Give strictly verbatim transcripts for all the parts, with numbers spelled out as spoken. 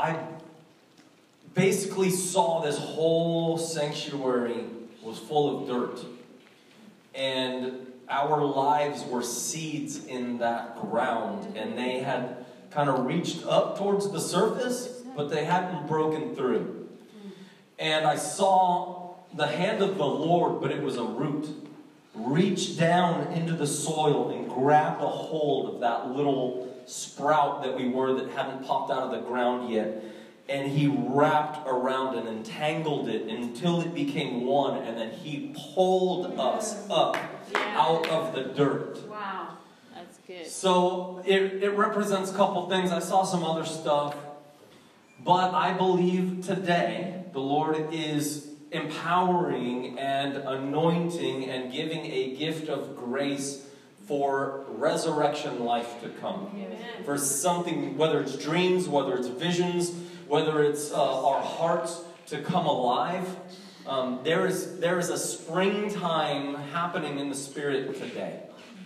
I basically saw this whole sanctuary was full of dirt. And our lives were seeds in that ground. And they had kind of reached up towards the surface, but they hadn't broken through. And I saw the hand of the Lord, but it was a root, reach down into the soil and grab a hold of that little sprout that we were that hadn't popped out of the ground yet. And he wrapped around and entangled it until it became one. And then he pulled us up yeah. out of the dirt. Wow, that's good. So it, it represents a couple things. I saw some other stuff. But I believe today the Lord is empowering and anointing and giving a gift of grace for resurrection life to come. Amen. For something, whether it's dreams, whether it's visions, whether it's uh, our hearts to come alive. Um, there is there is a springtime happening in the Spirit today.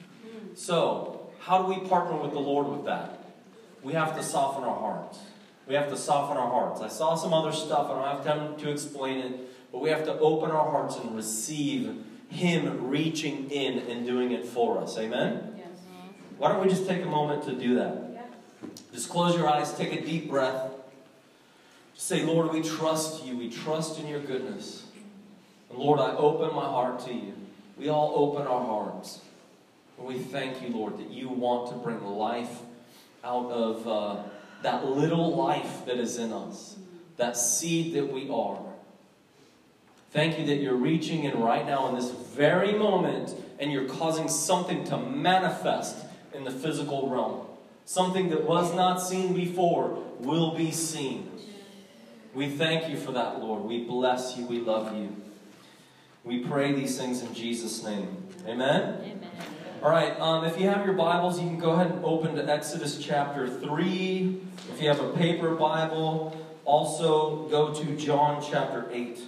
So, how do we partner with the Lord with that? We have to soften our hearts. We have to soften our hearts. I saw some other stuff. I don't have time to explain it. But we have to open our hearts and receive Him reaching in and doing it for us. Amen? Yes. Why don't we just take a moment to do that? Yeah. Just close your eyes. Take a deep breath. Just say, Lord, we trust you. We trust in your goodness. And Lord, I open my heart to you. We all open our hearts. And we thank you, Lord, that you want to bring life out of uh, that little life that is in us. That seed that we are. Thank you that you're reaching in right now in this very moment and you're causing something to manifest in the physical realm. Something that was not seen before will be seen. We thank you for that, Lord. We bless you. We love you. We pray these things in Jesus' name. Amen? Amen. All right, um, if you have your Bibles, you can go ahead and open to Exodus chapter three. If you have a paper Bible, also go to John chapter eight.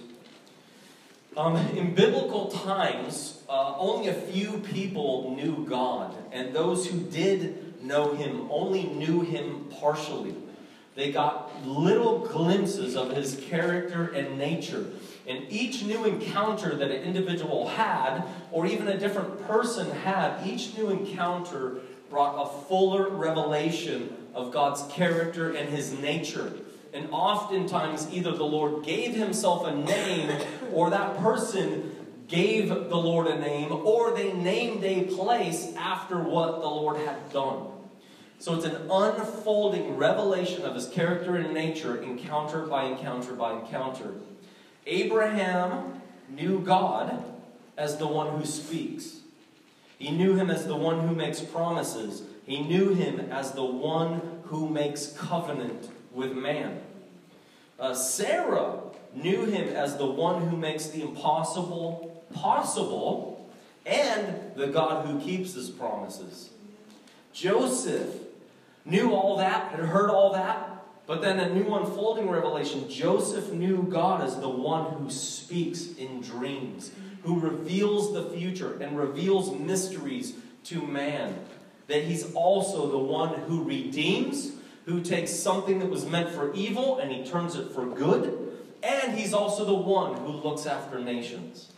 Um, in biblical times, uh, only a few people knew God. And those who did know Him only knew Him partially. They got little glimpses of His character and nature. And each new encounter that an individual had, or even a different person had, each new encounter brought a fuller revelation of God's character and His nature. And oftentimes, either the Lord gave Himself a name, or that person gave the Lord a name, or they named a place after what the Lord had done. So it's an unfolding revelation of His character and nature, encounter by encounter by encounter. Abraham knew God as the one who speaks. He knew Him as the one who makes promises. He knew Him as the one who makes covenant with man. Uh, Sarah knew Him as the one who makes the impossible possible and the God who keeps His promises. Joseph knew all that, had heard all that, but then a new unfolding revelation. Joseph knew God as the one who speaks in dreams, who reveals the future and reveals mysteries to man. That He's also the one who redeems, who takes something that was meant for evil and He turns it for good. And He's also the one who looks after nations.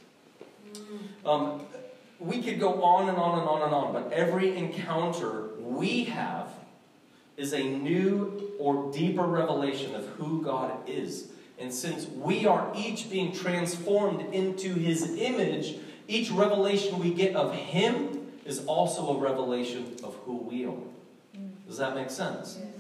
Um, we could go on and on and on and on, but every encounter we have is a new or deeper revelation of who God is. And since we are each being transformed into His image, each revelation we get of Him is also a revelation of who we are. Does that make sense? Yes.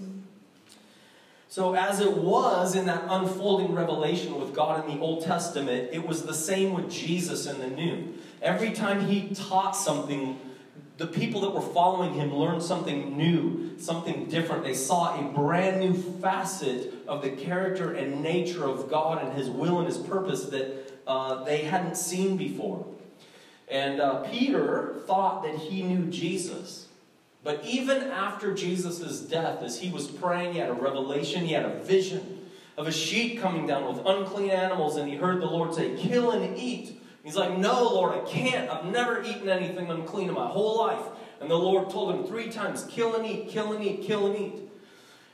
So as it was in that unfolding revelation with God in the Old Testament, it was the same with Jesus in the New. Every time He taught something, the people that were following Him learned something new, something different. They saw a brand new facet of the character and nature of God and His will and His purpose that uh, they hadn't seen before. And uh, Peter thought that he knew Jesus. But even after Jesus' death, as he was praying, he had a revelation, he had a vision of a sheep coming down with unclean animals, and he heard the Lord say, "Kill and eat." He's like, "No, Lord, I can't. I've never eaten anything unclean in my whole life." And the Lord told him three times, "Kill and eat, kill and eat, kill and eat."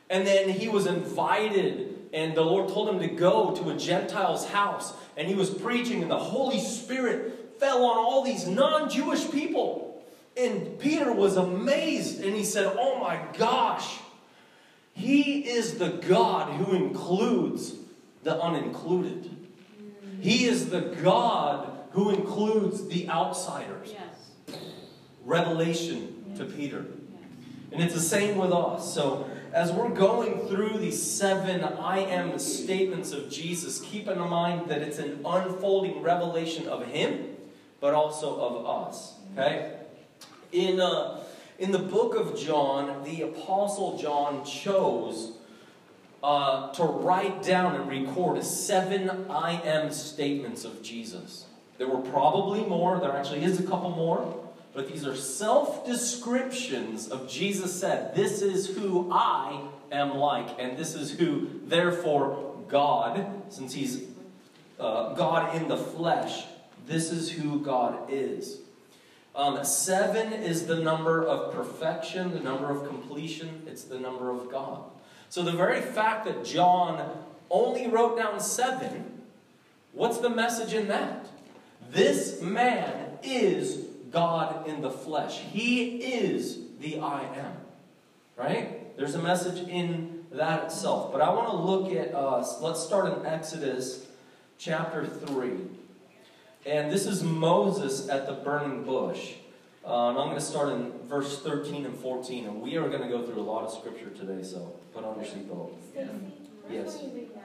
And then he was invited, and the Lord told him to go to a Gentile's house. And he was preaching, and the Holy Spirit fell on all these non-Jewish people. And Peter was amazed, and he said, oh my gosh, he is the God who includes the unincluded. He is the God who includes the outsiders. Yes. Revelation yes. to Peter. Yes. And it's the same with us. So as we're going through these seven I am statements of Jesus, keep in mind that it's an unfolding revelation of him, but also of us. Okay? In, uh, in the book of John, the Apostle John chose uh, to write down and record seven I am statements of Jesus. There were probably more. There actually is a couple more. But these are self-descriptions of Jesus said, this is who I am like. And this is who, therefore, God, since he's uh, God in the flesh, this is who God is. Um, seven is the number of perfection, the number of completion. It's the number of God. So the very fact that John only wrote down seven, what's the message in that? This man is God in the flesh. He is the I am. Right? There's a message in that itself. But I want to look at, uh, let's start in Exodus chapter three. And this is Moses at the burning bush. Uh, and I'm going to start in verse thirteen and fourteen. And we are going to go through a lot of scripture today, so put on your seatbelt. Yes.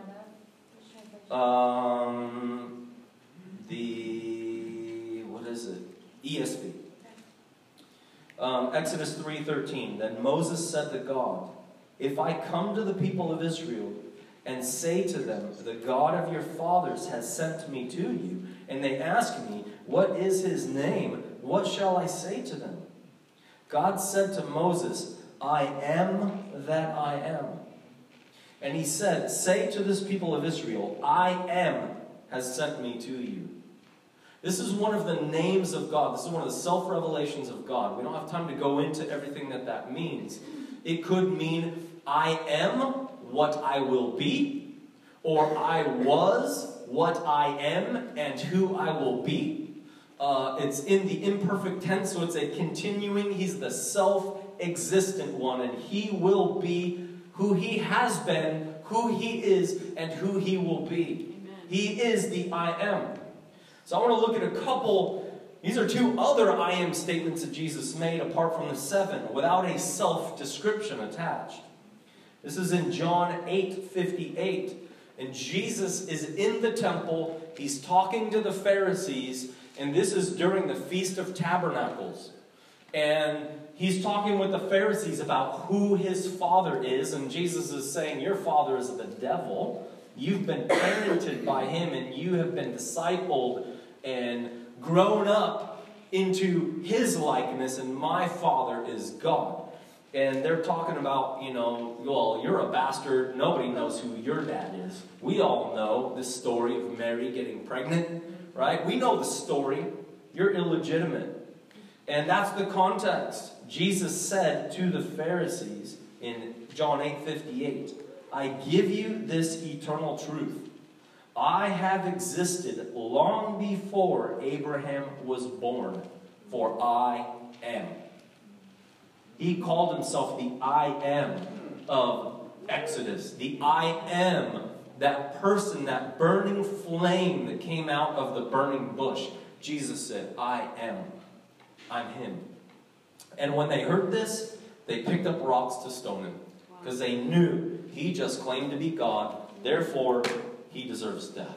Um, the, what is it? E S V. Um, Exodus three thirteen. Then Moses said to God, if I come to the people of Israel and say to them, the God of your fathers has sent me to you, and they ask me, what is his name? What shall I say to them? God said to Moses, I am that I am. And he said, say to this people of Israel, I am has sent me to you. This is one of the names of God. This is one of the self-revelations of God. We don't have time to go into everything that that means. It could mean, I am what I will be, or I was what I am and who I will be. Uh, it's in the imperfect tense, so it's a continuing. He's the self-existent one, and he will be who he has been, who he is, and who he will be. Amen. He is the I am. So I want to look at a couple. These are two other I am statements that Jesus made apart from the seven, without a self-description attached. This is in John eight fifty-eight. And Jesus is in the temple. He's talking to the Pharisees. And this is during the Feast of Tabernacles. And he's talking with the Pharisees about who his father is. And Jesus is saying, your father is the devil. You've been parented by him, and you have been discipled and grown up into his likeness, and my father is God. And they're talking about, you know, well, you're a bastard. Nobody knows who your dad is. We all know the story of Mary getting pregnant, right? We know the story. You're illegitimate. And that's the context. Jesus said to the Pharisees in John eight fifty-eight, I give you this eternal truth. I have existed long before Abraham was born, for I am. He called himself the I am of Exodus. The I am, that person, that burning flame that came out of the burning bush. Jesus said, I am. I'm him. And when they heard this, they picked up rocks to stone him. Because they knew he just claimed to be God. Therefore, he deserves death.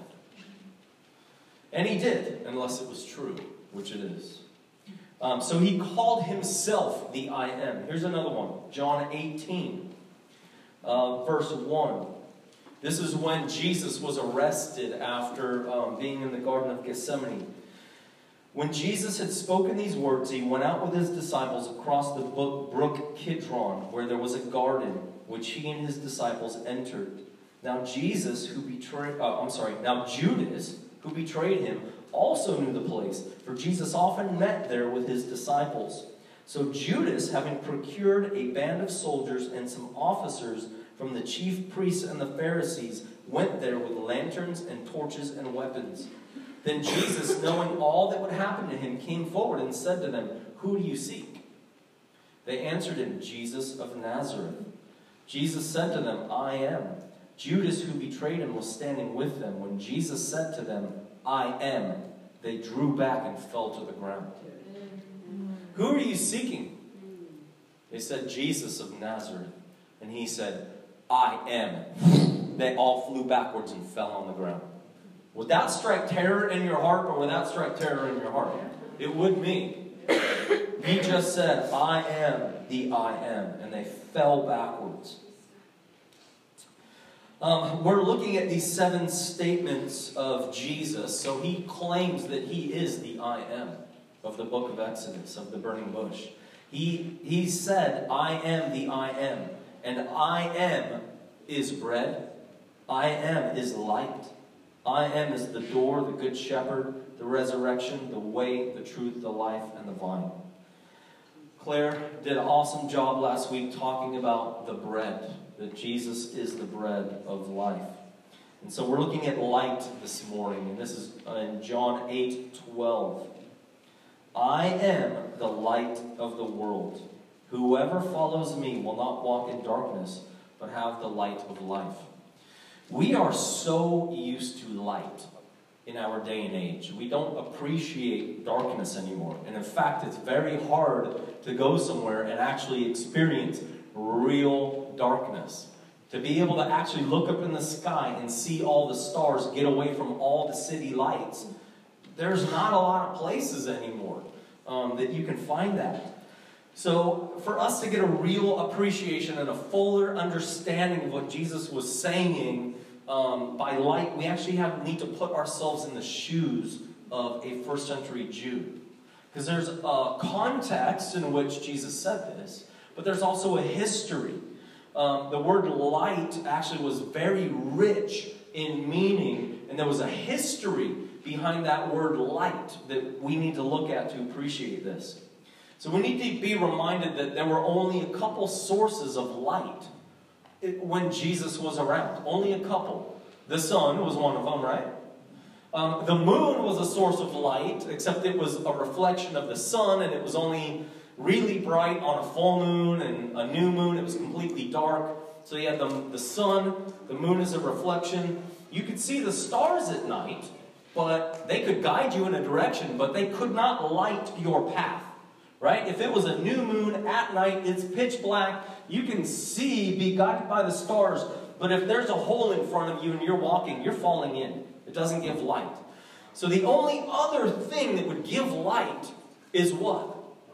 And he did, unless it was true, which it is. Um, so he called himself the I am. Here's another one. John eighteen, uh, verse one. This is when Jesus was arrested after um, being in the Garden of Gethsemane. When Jesus had spoken these words, he went out with his disciples across the brook Kidron, where there was a garden, which he and his disciples entered. Now Jesus, who betrayed, uh, I'm sorry, now Judas, who betrayed him, also knew the place, for Jesus often met there with his disciples. So Judas, having procured a band of soldiers and some officers, from the chief priests and the Pharisees went there with lanterns and torches and weapons. Then Jesus, knowing all that would happen to him, came forward and said to them, "Who do you seek?" They answered him, "Jesus of Nazareth." Jesus said to them, "I am." Judas, who betrayed him, was standing with them. When Jesus said to them, "I am," they drew back and fell to the ground. "Who are you seeking?" They said, "Jesus of Nazareth." And he said, "I am." They all flew backwards and fell on the ground. Would that strike terror in your heart, or would that strike terror in your heart? It would me. He just said, "I am the I am," and they fell backwards. Um, we're looking at these seven statements of Jesus. So he claims that he is the I am of the book of Exodus, of the burning bush. He, he said, "I am the I am." And I am is bread. I am is light. I am is the door, the good shepherd, the resurrection, the way, the truth, the life, and the vine. Claire did an awesome job last week talking about the bread, that Jesus is the bread of life. And so we're looking at light this morning, and this is in John eight twelve. "I am the light of the world. Whoever follows me will not walk in darkness, but have the light of life." We are so used to light in our day and age. We don't appreciate darkness anymore. And in fact, it's very hard to go somewhere and actually experience real darkness. To be able to actually look up in the sky and see all the stars, get away from all the city lights. There's not a lot of places anymore um, that you can find that. So for us to get a real appreciation and a fuller understanding of what Jesus was saying um, by light, we actually have need to put ourselves in the shoes of a first century Jew. Because there's a context in which Jesus said this, but there's also a history. Um, the word light actually was very rich in meaning, and there was a history behind that word light that we need to look at to appreciate this. So we need to be reminded that there were only a couple sources of light when Jesus was around. Only a couple. The sun was one of them, right? Um, the moon was a source of light, except it was a reflection of the sun, and it was only really bright on a full moon and a new moon. It was completely dark. So you had the, the sun, the moon is a reflection. You could see the stars at night, but they could guide you in a direction, but they could not light your path. Right? If it was a new moon at night, it's pitch black, you can see, be guided by the stars, but if there's a hole in front of you and you're walking, you're falling in. It doesn't give light. So the only other thing that would give light is what?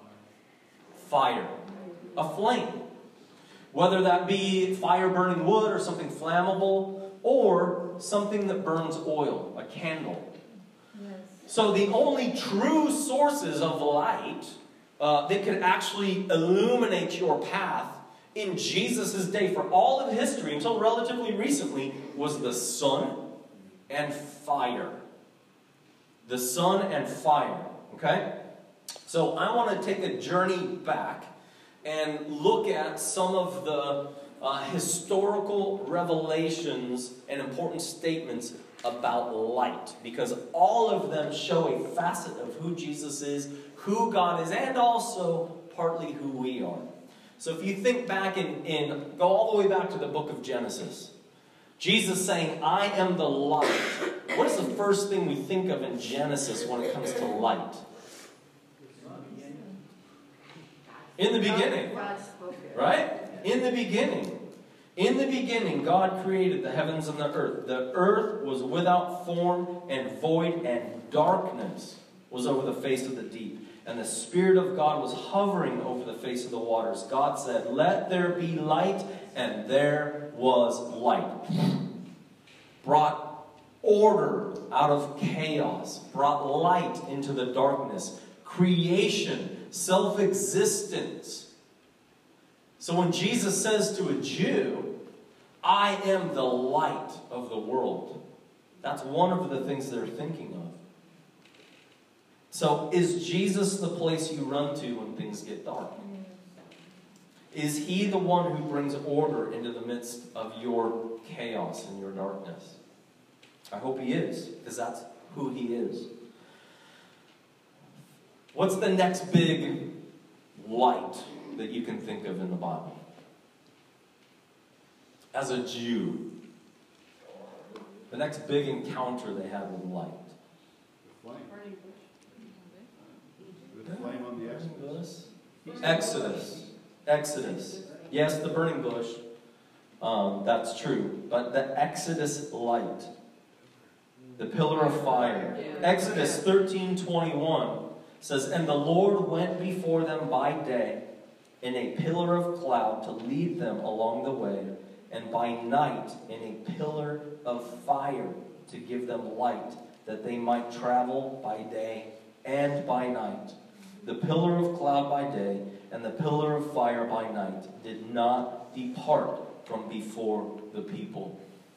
Fire. A flame. Whether that be fire burning wood or something flammable, or something that burns oil, a candle. Yes. So the only true sources of light Uh, that could actually illuminate your path in Jesus' day for all of history until relatively recently was the sun and fire. The sun and fire. Okay? So I want to take a journey back and look at some of the uh, historical revelations and important statements about light, because all of them show a facet of who Jesus is, who God is, and also partly who we are. So if you think back in, in go all the way back to the book of Genesis, Jesus saying, "I am the light." What is the first thing we think of in Genesis when it comes to light? In the beginning. Right? In the beginning. In the beginning, God created the heavens and the earth. The earth was without form and void, and darkness was over the face of the deep. And the Spirit of God was hovering over the face of the waters. God said, "Let there be light," and there was light. Brought order out of chaos. Brought light into the darkness. Creation. Self-existence. So when Jesus says to a Jew, "I am the light of the world," that's one of the things they're thinking of. So is Jesus the place you run to when things get dark? Is he the one who brings order into the midst of your chaos and your darkness? I hope he is, because that's who he is. What's the next big light that you can think of in the Bible? As a Jew, the next big encounter they had with light. The flame. The flame on the Exodus. Exodus. Exodus. Yes, the burning bush. Um, that's true. But the Exodus light. The pillar of fire. Exodus thirteen twenty-one says, "And the Lord went before them by day in a pillar of cloud to lead them along the way, and by night in a pillar of fire to give them light, that they might travel by day and by night. The pillar of cloud by day and the pillar of fire by night did not depart from before the people."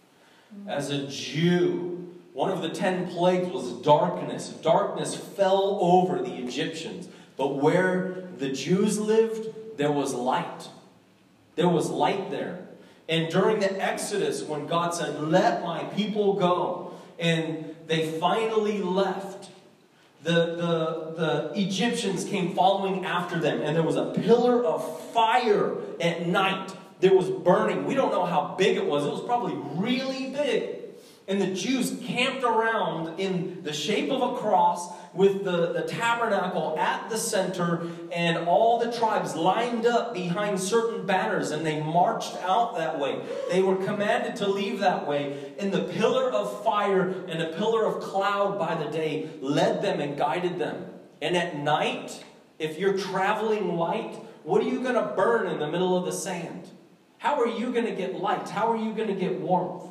As a Jew, one of the ten plagues was darkness. Darkness fell over the Egyptians. But where the Jews lived, there was light. There was light there. And during the Exodus, when God said, "Let my people go," and they finally left, the, the, the Egyptians came following after them, and there was a pillar of fire at night. There was burning. We don't know how big it was. It was probably really big. And the Jews camped around in the shape of a cross with the, the tabernacle at the center, and all the tribes lined up behind certain banners, and they marched out that way. They were commanded to leave that way, and the pillar of fire and a pillar of cloud by the day led them and guided them. And at night, if you're traveling light, what are you going to burn in the middle of the sand? How are you going to get light? How are you going to get warmth?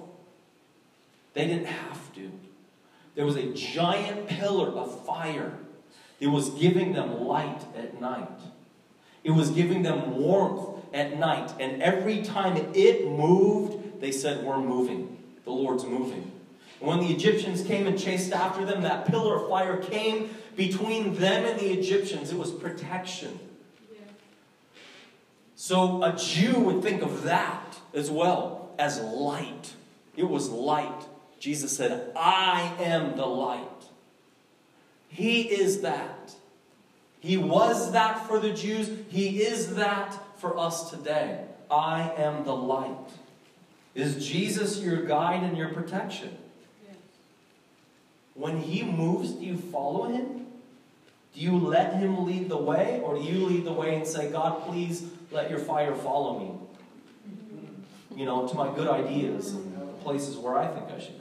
They didn't have to. There was a giant pillar of fire. It was giving them light at night. It was giving them warmth at night. And every time it moved, they said, "We're moving. The Lord's moving." And when the Egyptians came and chased after them, that pillar of fire came between them and the Egyptians. It was protection. Yeah. So a Jew would think of that as well as light. It was light. Jesus said, "I am the light." He is that. He was that for the Jews. He is that for us today. I am the light. Is Jesus your guide and your protection? Yes. When he moves, do you follow him? Do you let him lead the way? Or do you lead the way and say, "God, please let your fire follow me"? You know, to my good ideas and places where I think I should go.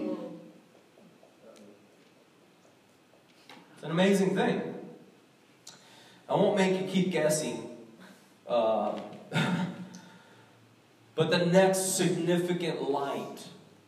It's an amazing thing. I won't make you keep guessing. Uh, but the next significant light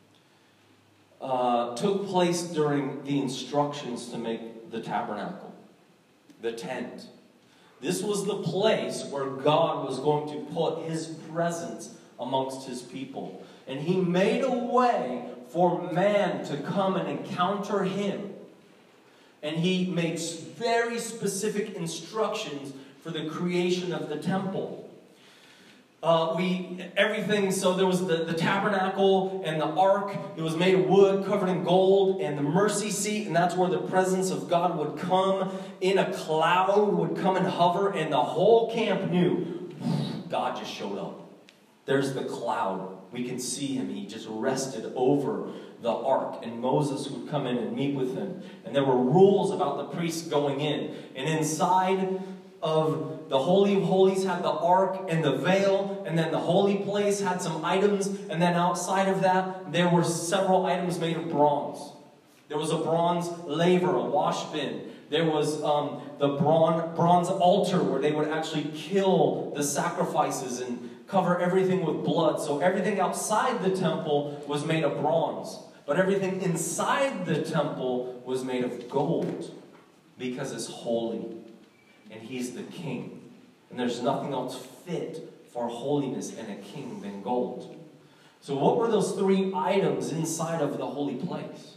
uh, took place during the instructions to make the tabernacle, the tent. This was the place where God was going to put his presence amongst his people. And he made a way for man to come and encounter him. And he made very specific instructions for the creation of the temple. Uh, we everything, so there was the, the tabernacle and the ark. It was made of wood, covered in gold, and the mercy seat, and that's where the presence of God would come in a cloud, would come and hover, and the whole camp knew God just showed up. There's the cloud. We can see him. He just rested over the ark, and Moses would come in and meet with him. And there were rules about the priests going in. And inside of the Holy of Holies had the ark and the veil, and then the holy place had some items, and then outside of that, there were several items made of bronze. There was a bronze laver, a wash bin. There was um, the bronze, bronze altar where they would actually kill the sacrifices and cover everything with blood. So everything outside the temple was made of bronze. But everything inside the temple was made of gold, because it's holy. And he's the king. And there's nothing else fit for holiness and a king than gold. So what were those three items inside of the holy place?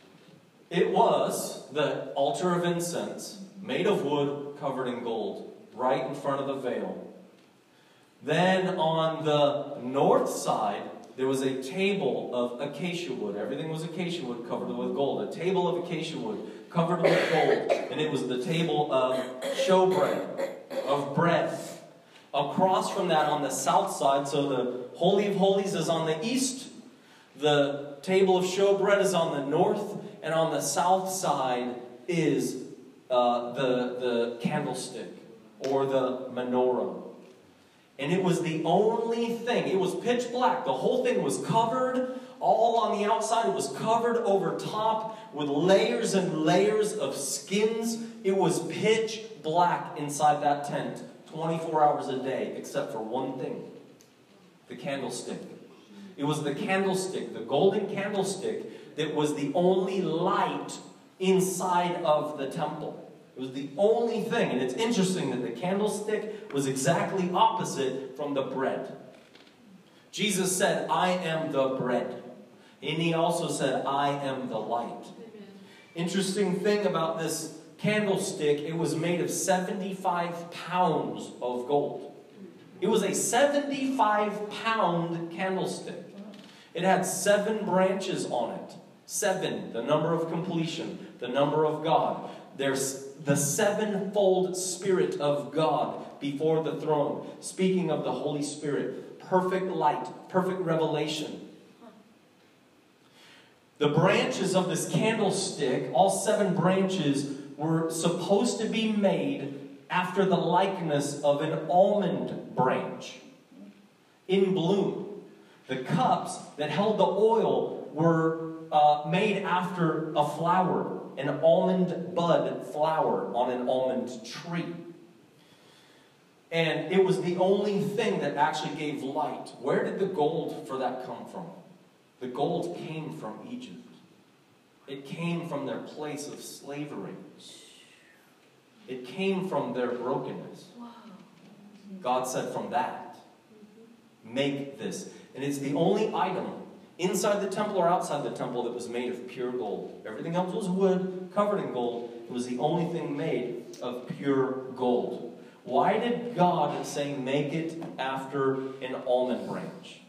It was the altar of incense, made of wood, covered in gold. right in front of the veil. Then on the north side, there was a table of acacia wood. Everything was acacia wood covered with gold. A table of acacia wood covered with gold. And it was the table of showbread, of bread. Across from that on the south side, so the Holy of Holies is on the east. The table of showbread is on the north. And on the south side is uh, the, the candlestick, or the menorah. And it was the only thing. It was pitch black. The whole thing was covered. All on the outside. It was covered over top with layers and layers of skins. It was pitch black inside that tent. twenty-four hours a day. Except for one thing. The candlestick. It was the candlestick. The golden candlestick that was the only light inside of the temple. It was the only thing. And it's interesting that the candlestick was exactly opposite from the bread. Jesus said, I am the bread. And he also said, I am the light. Amen. Interesting thing about this candlestick, it was made of seventy-five pounds of gold. It was a seventy-five pound candlestick. It had seven branches on it. Seven, the number of completion, the number of God. There's the sevenfold Spirit of God before the throne. Speaking of the Holy Spirit, perfect light, perfect revelation. The branches of this candlestick, all seven branches, were supposed to be made after the likeness of an almond branch in bloom. The cups that held the oil were uh, made after a flower, an almond bud flower on an almond tree. And it was the only thing that actually gave light. Where did the gold for that come from? The gold came from Egypt. It came from their place of slavery. It came from their brokenness. God said, from that, make this. And it's the only item inside the temple or outside the temple that was made of pure gold. Everything else was wood, covered in gold. It was the only thing made of pure gold. Why did God say make it after an almond branch?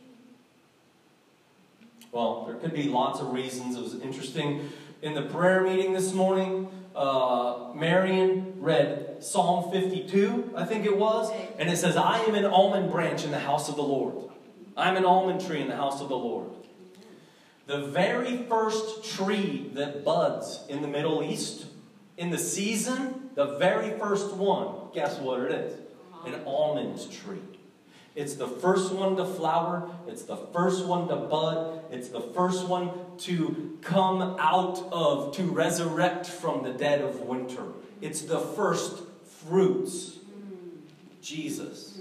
Well, there could be lots of reasons. It was interesting. In the prayer meeting this morning, uh, Marion read Psalm fifty-two, I think it was. And it says, I am an almond branch in the house of the Lord. I'm an almond tree in the house of the Lord. The very first tree that buds in the Middle East, in the season, the very first one, guess what it is? An almond tree. It's the first one to flower. It's the first one to bud. It's the first one to come out of, to resurrect from the dead of winter. It's the first fruits. Jesus.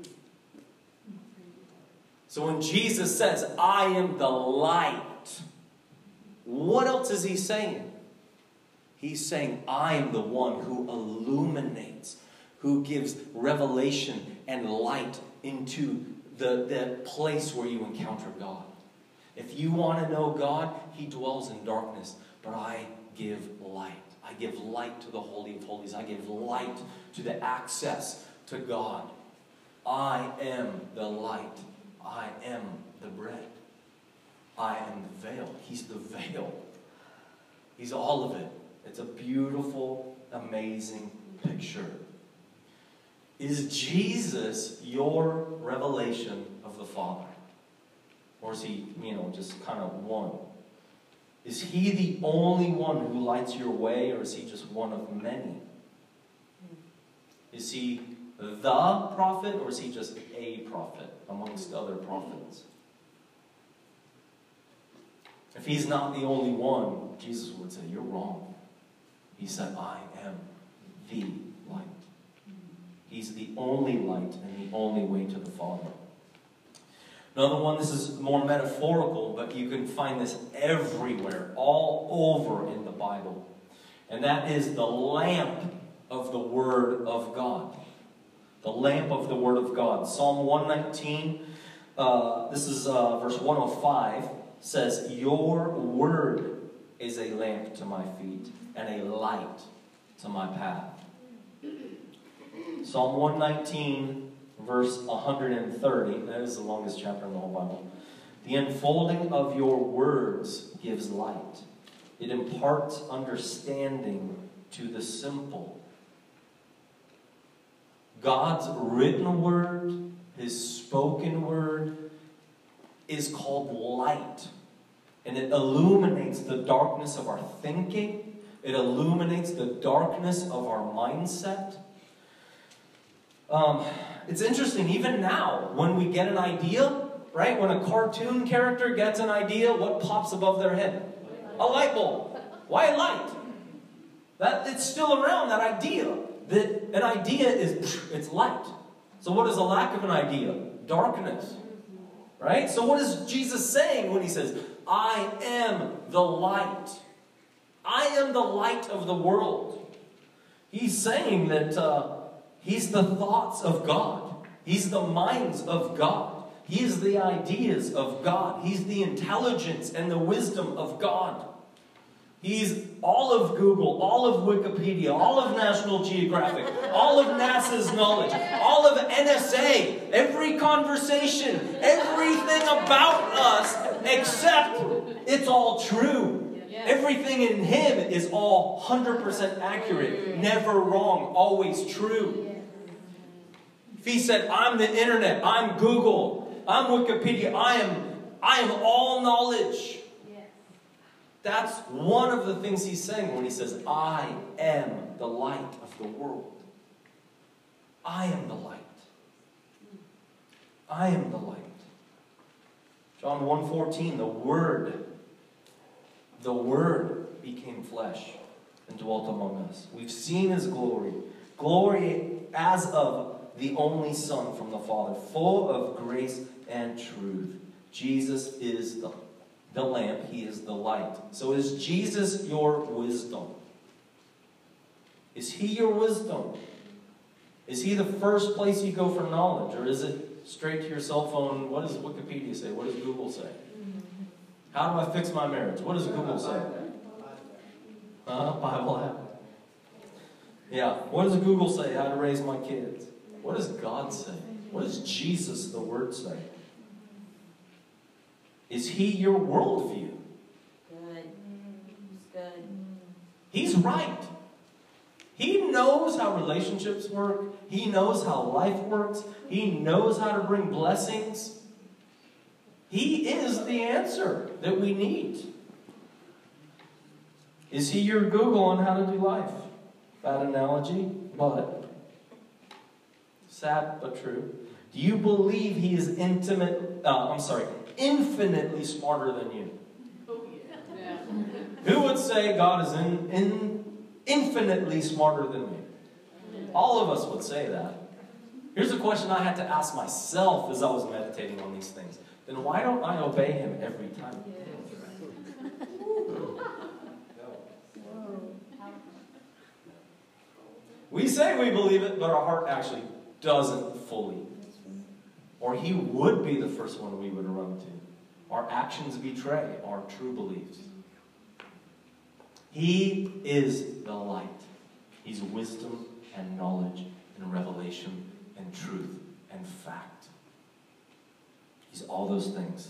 So when Jesus says, I am the light, what else is he saying? He's saying, I am the one who illuminates, who gives revelation and light into the, the place where you encounter God. If you want to know God, he dwells in darkness, but I give light. I give light to the Holy of Holies. I give light to the access to God. I am the light. I am the bread. I am the veil. He's the veil. He's all of it. It's a beautiful, amazing picture. Is Jesus your revelation of the Father? Or is he, you know, just kind of one? Is he the only one who lights your way, or is he just one of many? Is he the prophet, or is he just a prophet amongst other prophets? If he's not the only one, Jesus would say, you're wrong. He said, I am the light. He's the only light and the only way to the Father. Another one, this is more metaphorical, but you can find this everywhere, all over in the Bible. And that is the lamp of the Word of God. The lamp of the Word of God. Psalm one nineteen, uh, this is uh, verse one oh five, says, your word is a lamp to my feet and a light to my path. Psalm one nineteen, verse one hundred thirty. That is the longest chapter in the whole Bible. The unfolding of your words gives light. It imparts understanding to the simple. God's written word, His spoken word, is called light. And it illuminates the darkness of our thinking. It illuminates the darkness of our mindset. Um, it's interesting, even now, when we get an idea, right? When a cartoon character gets an idea, what pops above their head? A light bulb. Why a light? That, it's still around, that idea. That an idea is, it's light. So what is a lack of an idea? Darkness. Right? So what is Jesus saying when He says, I am the light? I am the light of the world. He's saying that uh, He's the thoughts of God. He's the minds of God. He is the ideas of God. He's the intelligence and the wisdom of God. He's all of Google, all of Wikipedia, all of National Geographic, all of NASA's knowledge, all of N S A, every conversation, everything about us, except it's all true. Everything in Him is all one hundred percent accurate, never wrong, always true. If He said, I'm the internet, I'm Google, I'm Wikipedia, I am, I am all knowledge. That's one of the things He's saying when He says, I am the light of the world. I am the light. I am the light. John one fourteen, the Word, the Word became flesh and dwelt among us. We've seen His glory. Glory as of the only Son from the Father, full of grace and truth. Jesus is the The lamp, He is the light. So is Jesus your wisdom? Is He your wisdom? Is He the first place you go for knowledge? Or is it straight to your cell phone? What does Wikipedia say? What does Google say? How do I fix my marriage? What does Google say? Uh, Bible app. Yeah. What does Google say? How to raise my kids? What does God say? What does Jesus, the Word, say? Is He your worldview? Good. He's good. He's right. He knows how relationships work. He knows how life works. He knows how to bring blessings. He is the answer that we need. Is He your Google on how to do life? Bad analogy, but sad but true. Do you believe He is intimate, uh, I'm sorry, infinitely smarter than you? Oh, yeah. Who would say God is in, in, infinitely smarter than me? All of us would say that. Here's a question I had to ask myself as I was meditating on these things. Then why don't I obey Him every time? We say we believe it, but our heart actually doesn't fully. Or He would be the first one we would run to. Our actions betray our true beliefs. He is the light. He's wisdom and knowledge and revelation and truth and fact. He's all those things.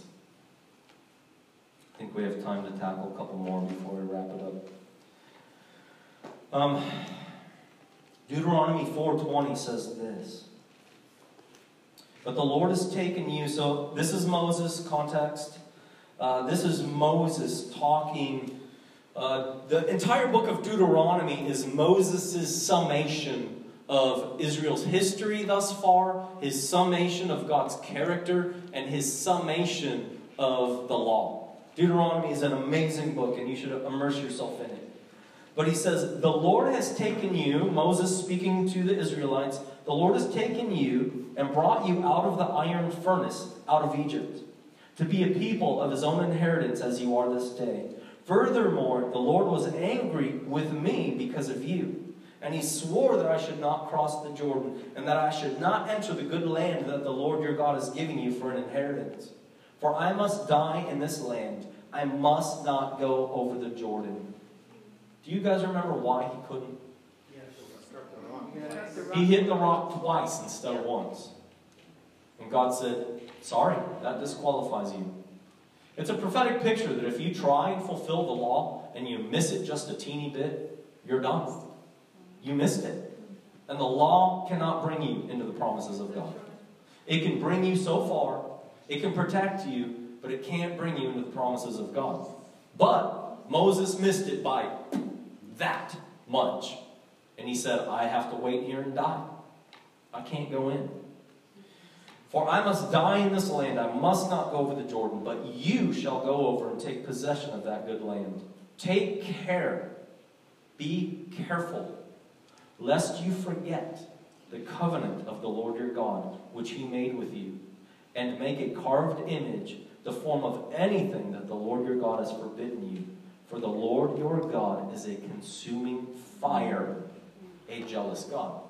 I think we have time to tackle a couple more before we wrap it up. Um, Deuteronomy four twenty says this. But the Lord has taken you. So this is Moses' context. Uh, this is Moses talking. Uh, the entire book of Deuteronomy is Moses' summation of Israel's history thus far, his summation of God's character, and his summation of the law. Deuteronomy is an amazing book, and you should immerse yourself in it. But he says, the Lord has taken you, Moses speaking to the Israelites, the Lord has taken you and brought you out of the iron furnace, out of Egypt, to be a people of His own inheritance as you are this day. Furthermore, the Lord was angry with me because of you, and He swore that I should not cross the Jordan, and that I should not enter the good land that the Lord your God is giving you for an inheritance. For I must die in this land. I must not go over the Jordan. Do you guys remember why he couldn't? Yes. He hit the rock twice instead of once. And God said, sorry, that disqualifies you. It's a prophetic picture that if you try and fulfill the law and you miss it just a teeny bit, you're done. You missed it. And the law cannot bring you into the promises of God. It can bring you so far. It can protect you, but it can't bring you into the promises of God. But Moses missed it by that much. And he said, I have to wait here and die. I can't go in. For I must die in this land. I must not go over the Jordan, but you shall go over and take possession of that good land. Take care. Be careful, lest you forget the covenant of the Lord your God, which he made with you, and make a carved image, the form of anything that the Lord your God has forbidden you. For the Lord your God is a consuming fire, a jealous God.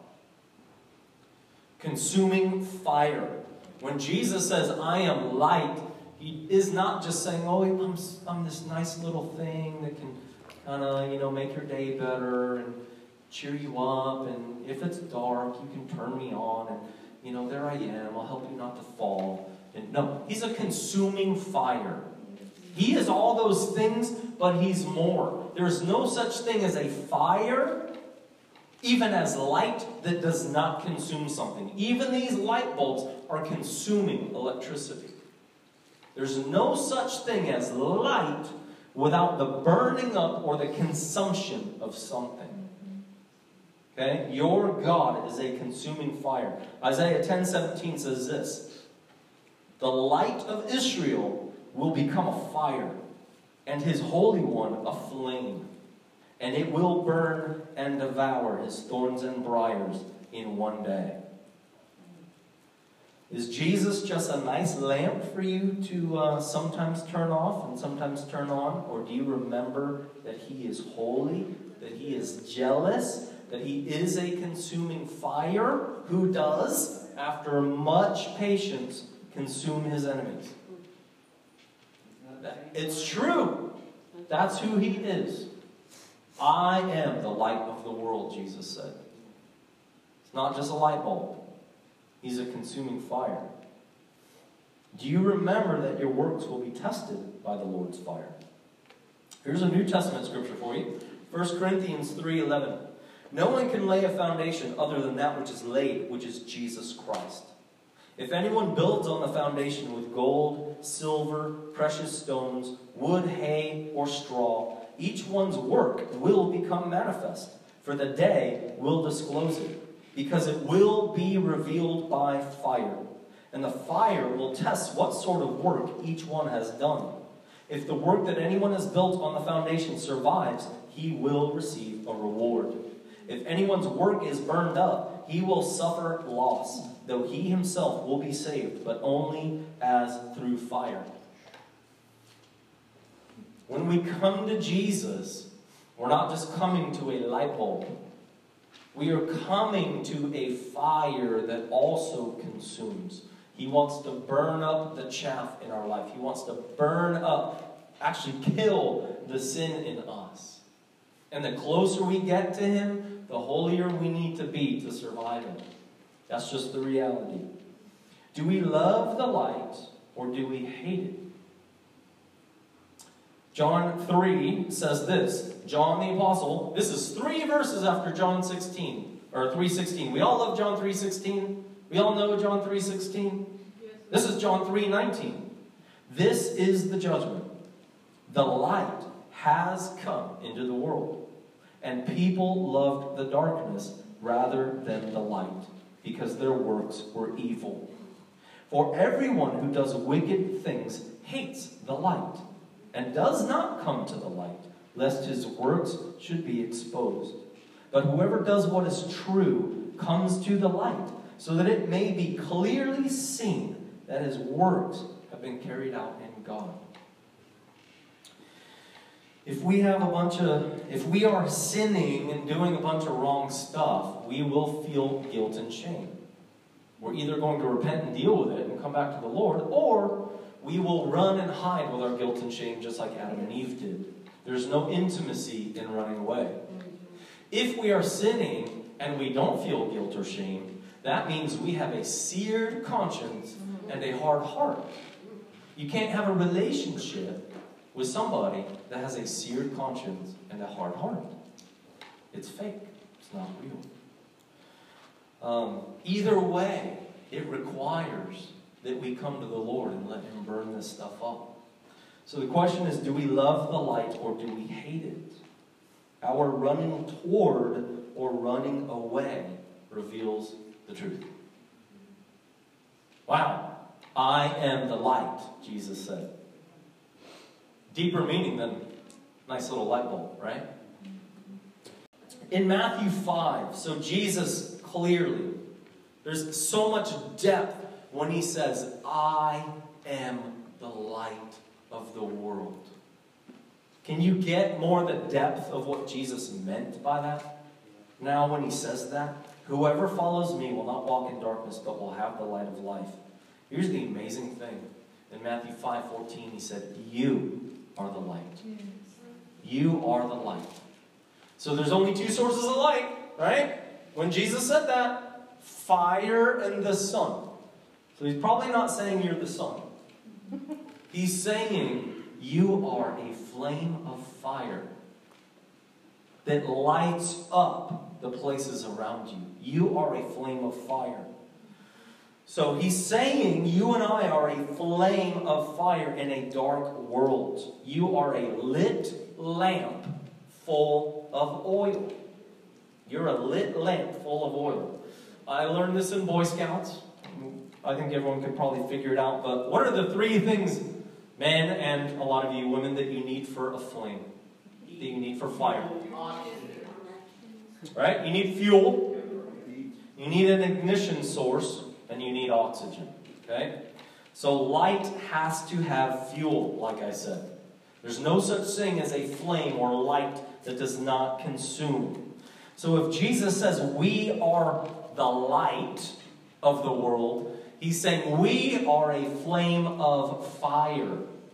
Consuming fire. When Jesus says, I am light, he is not just saying, oh, I'm, I'm this nice little thing that can kind of, you know, make your day better and cheer you up. And if it's dark, you can turn me on. And, you know, there I am. I'll help you not to fall. And no, he's a consuming fire. He is all those things, but he's more. There is no such thing as a fire, even as light, that does not consume something. Even these light bulbs are consuming electricity. There's no such thing as light without the burning up or the consumption of something. Okay? Your God is a consuming fire. Isaiah ten seventeen says this, the light of Israel will become a fire, and his Holy One a flame. And it will burn and devour his thorns and briars in one day. Is Jesus just a nice lamp for you to uh, sometimes turn off and sometimes turn on? Or do you remember that he is holy, that he is jealous, that he is a consuming fire who does, after much patience, consume his enemies? It's true. That's who he is. I am the light of the world, Jesus said. It's not just a light bulb. He's a consuming fire. Do you remember that your works will be tested by the Lord's fire? Here's a New Testament scripture for you. First Corinthians three eleven. No one can lay a foundation other than that which is laid, which is Jesus Christ. If anyone builds on the foundation with gold, silver, precious stones, wood, hay, or straw, each one's work will become manifest, for the day will disclose it, because it will be revealed by fire. And the fire will test what sort of work each one has done. If the work that anyone has built on the foundation survives, he will receive a reward. If anyone's work is burned up, he will suffer loss, though he himself will be saved, but only as through fire. When we come to Jesus, we're not just coming to a light bulb. We are coming to a fire that also consumes. He wants to burn up the chaff in our life. He wants to burn up, actually kill the sin in us. And the closer we get to him, the holier we need to be to survive him. That's just the reality. Do we love the light or do we hate it? John three says this. John the Apostle, this is three verses after John sixteen, or three sixteen. We all love John three sixteen. We all know John three sixteen. Yes. This is John three nineteen. This is the judgment. The light has come into the world, and people loved the darkness rather than the light, because their works were evil. For everyone who does wicked things hates the light, and does not come to the light, lest his works should be exposed. But whoever does what is true comes to the light, so that it may be clearly seen that his works have been carried out in God. If we have a bunch of, if we are sinning and doing a bunch of wrong stuff, we will feel guilt and shame. We're either going to repent and deal with it and come back to the Lord, or we will run and hide with our guilt and shame just like Adam and Eve did. There's no intimacy in running away. If we are sinning and we don't feel guilt or shame, that means we have a seared conscience and a hard heart. You can't have a relationship with somebody that has a seared conscience and a hard heart. It's fake. It's not real. Um, either way, it requires that we come to the Lord and let Him burn this stuff up. So the question is, do we love the light or do we hate it? Our running toward or running away reveals the truth. Wow, I am the light, Jesus said. Deeper meaning than a nice little light bulb, right? In Matthew five, so Jesus clearly, there's so much depth when He says, I am the light of the world. Can you get more the depth of what Jesus meant by that? Now when He says that, whoever follows me will not walk in darkness, but will have the light of life. Here's the amazing thing. In Matthew five fourteen, He said, you are the light. You are the light. So there's only two sources of light, right? When Jesus said that, fire and the sun. So He's probably not saying you're the sun. He's saying you are a flame of fire that lights up the places around you. You are a flame of fire. So He's saying you and I are a flame of fire in a dark world. You are a lit lamp full of oil. You're a lit lamp full of oil. I learned this in Boy Scouts. I think everyone could probably figure it out. But what are the three things, men and a lot of you women, that you need for a flame? That you need for fire? Right? You need fuel. You need an ignition source. And you need oxygen. Okay? So light has to have fuel, like I said. There's no such thing as a flame or light that does not consume. So if Jesus says we are the light of the world, He's saying we are a flame of fire.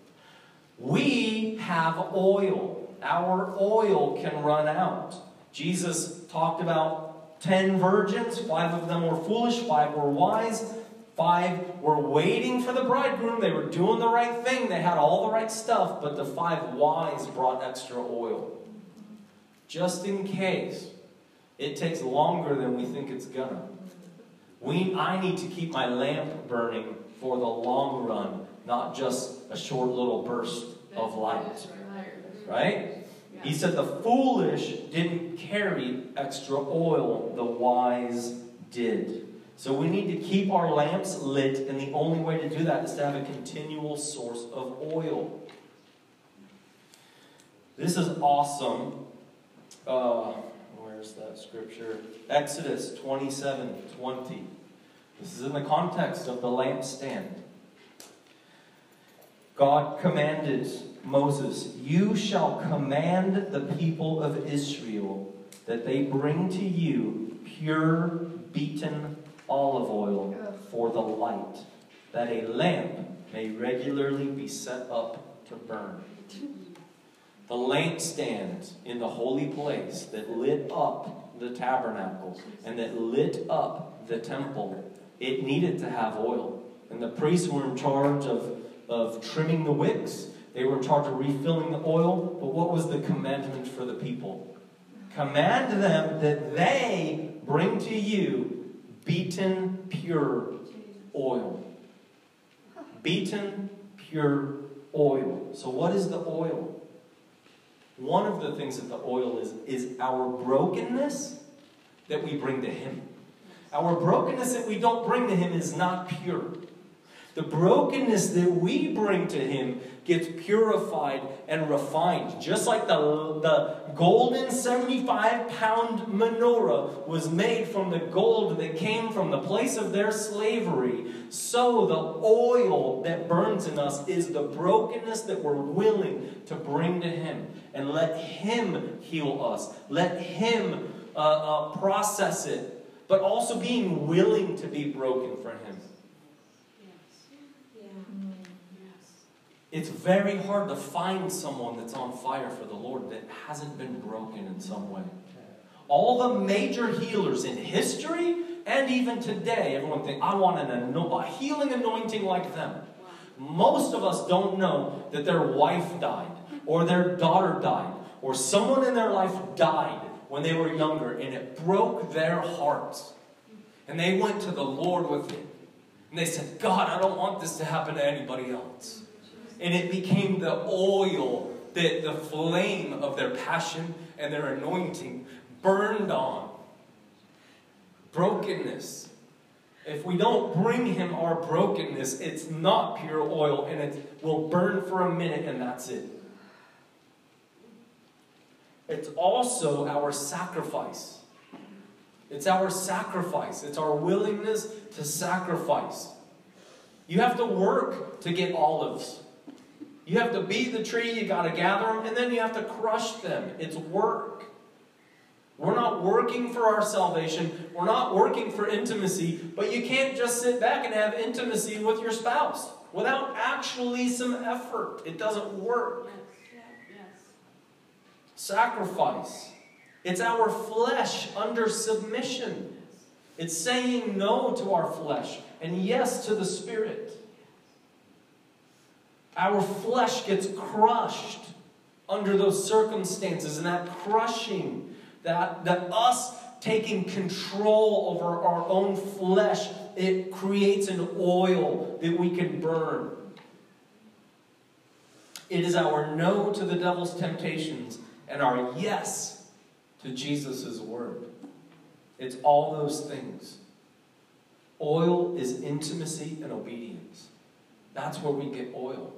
We have oil. Our oil can run out. Jesus talked about ten virgins. Five of them were foolish. Five were wise. Five were waiting for the bridegroom. They were doing the right thing. They had all the right stuff. But the five wise brought extra oil. Just in case it takes longer than we think it's gonna. We, I need to keep my lamp burning for the long run, not just a short little burst of light. Right? He said the foolish didn't carry extra oil, the wise did. So we need to keep our lamps lit, and the only way to do that is to have a continual source of oil. This is awesome. Uh, where's that scripture? Exodus twenty-seven twenty. This is in the context of the lampstand. God commanded Moses, "You shall command the people of Israel that they bring to you pure beaten olive oil for the light, that a lamp may regularly be set up to burn." The lampstand in the holy place that lit up the tabernacle and that lit up the temple, it needed to have oil. And the priests were in charge of, of trimming the wicks. They were in charge of refilling the oil. But what was the commandment for the people? Command them that they bring to you beaten pure oil. Beaten pure oil. So what is the oil? One of the things that the oil is, is our brokenness that we bring to Him. Our brokenness that we don't bring to Him is not pure. The brokenness that we bring to Him gets purified and refined. Just like the, the golden seventy-five pound menorah was made from the gold that came from the place of their slavery, so the oil that burns in us is the brokenness that we're willing to bring to Him. And let Him heal us. Let Him uh, uh, process it. But also being willing to be broken for Him. It's very hard to find someone that's on fire for the Lord that hasn't been broken in some way. All the major healers in history and even today, everyone thinks, I want an ano- a healing anointing like them. Most of us don't know that their wife died, or their daughter died, or someone in their life died when they were younger, and it broke their hearts. And they went to the Lord with it. And they said, God, I don't want this to happen to anybody else. And it became the oil, that the flame of their passion and their anointing burned on. Brokenness. If we don't bring him our brokenness, it's not pure oil, and it will burn for a minute, and that's it. It's also our sacrifice. It's our sacrifice. It's our willingness to sacrifice. You have to work to get olives. You have to be the tree, you got to gather them, and then you have to crush them. It's work. We're not working for our salvation. We're not working for intimacy. But you can't just sit back and have intimacy with your spouse without actually some effort. It doesn't work. Yes. Yes. Sacrifice. It's our flesh under submission. It's saying no to our flesh and yes to the Spirit. Our flesh gets crushed under those circumstances, and that crushing, That, that us taking control over our own flesh, it creates an oil that we can burn. It is our no to the devil's temptations and our yes to Jesus' word. It's all those things. Oil is intimacy and obedience. That's where we get oil.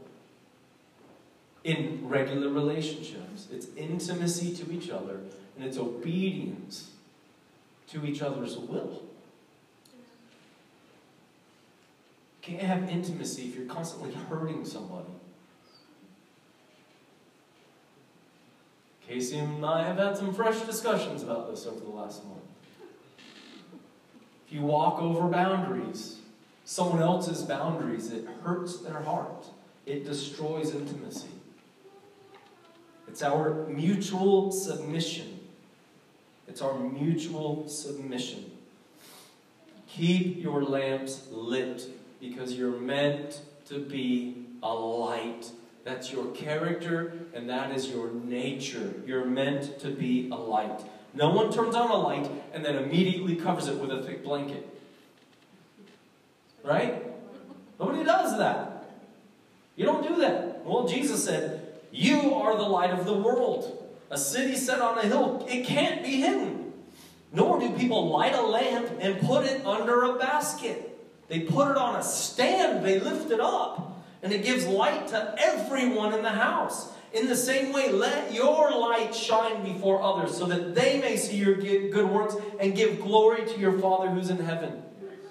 In regular relationships, it's intimacy to each other, and it's obedience to each other's will. You can't have intimacy if you're constantly hurting somebody. Casey and I have had some fresh discussions about this over the last month. If you walk over boundaries, someone else's boundaries, it hurts their heart. It destroys intimacy. It's our mutual submission. It's our mutual submission. Keep your lamps lit, because you're meant to be a light. That's your character, and that is your nature. You're meant to be a light. No one turns on a light and then immediately covers it with a thick blanket. Right? Nobody does that. You don't do that. Well, Jesus said, you are the light of the world. A city set on a hill, it can't be hidden. Nor do people light a lamp and put it under a basket. They put it on a stand, they lift it up, and it gives light to everyone in the house. In the same way, let your light shine before others, so that they may see your good works and give glory to your Father who's in heaven.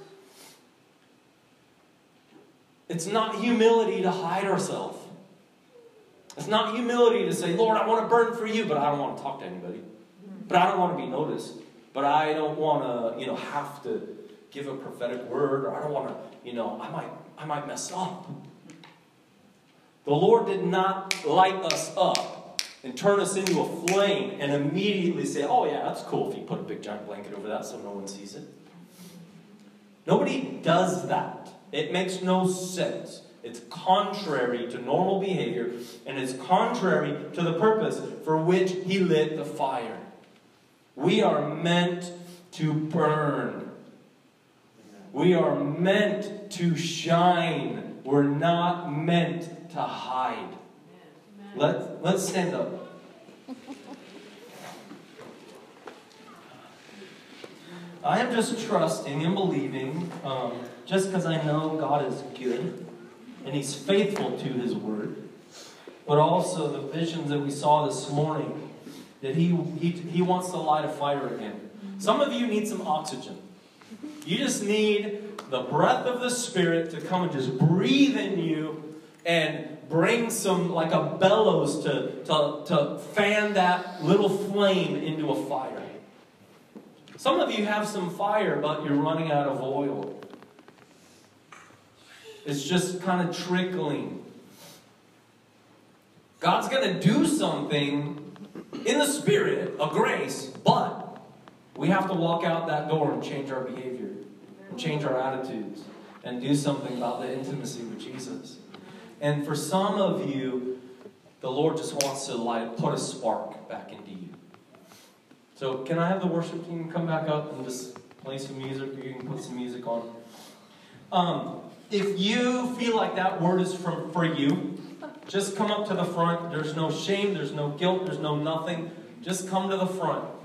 It's not humility to hide ourselves. It's not humility to say, Lord, I want to burn for you, but I don't want to talk to anybody. But I don't want to be noticed. But I don't want to, you know, have to give a prophetic word, or I don't want to, you know, I might, I might mess up. The Lord did not light us up and turn us into a flame and immediately say, oh yeah, that's cool if you put a big giant blanket over that so no one sees it. Nobody does that. It makes no sense. It's contrary to normal behavior, and it's contrary to the purpose for which he lit the fire. We are meant to burn. We are meant to shine. We're not meant to hide. Let's, let's stand up. I am just trusting and believing, um, just because I know God is good and He's faithful to His word, but also the visions that we saw this morning, that He, he, he wants to light a fire again. Some of you need some oxygen. You just need the breath of the Spirit to come and just breathe in you and bring some, like a bellows to, to, to fan that little flame into a fire. Some of you have some fire, but you're running out of oil. It's just kind of trickling. God's going to do something in the Spirit of grace, but We have to walk out that door and change our behavior, and change our attitudes, and do something about the intimacy with Jesus. And for some of you, the Lord just wants to like put a spark back into you. So can I have the worship team come back up and just play some music? You can put some music on. Um, if you feel like that word is from, for you, just come up to the front. There's no shame, there's no guilt, there's no nothing. Just come to the front.